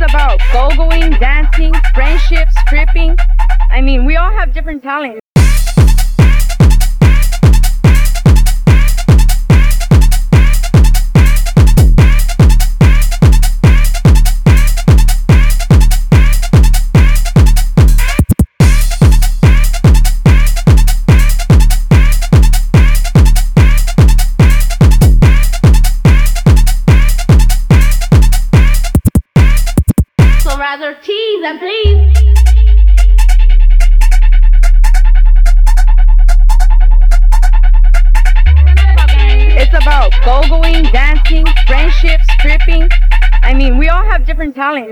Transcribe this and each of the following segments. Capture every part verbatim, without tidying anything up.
about go-going, dancing, friendships, tripping. I mean, we all have different talents. So rather tease and please. It's about go-going, dancing, friendships, tripping. I mean, we all have different talents.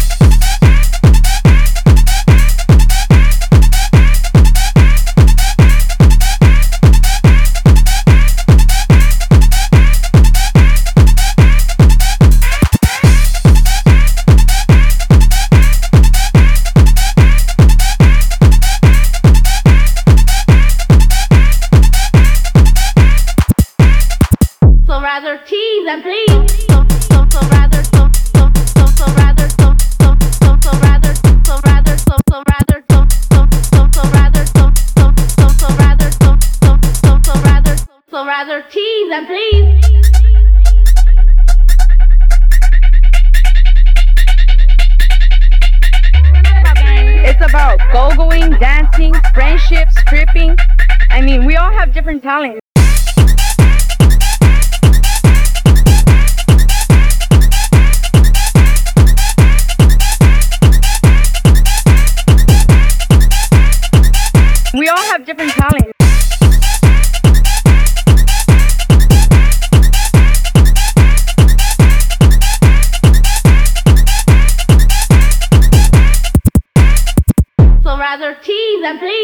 So rather tease and please. So so so rather so so so so rather so so so so rather so rather so so rather so so so so rather so so so so rather so so so so rather so rather tease and please. It's about go-going, dancing, friendships, tripping. I mean, we all have different talents. We all have different talents. So rather tease and please.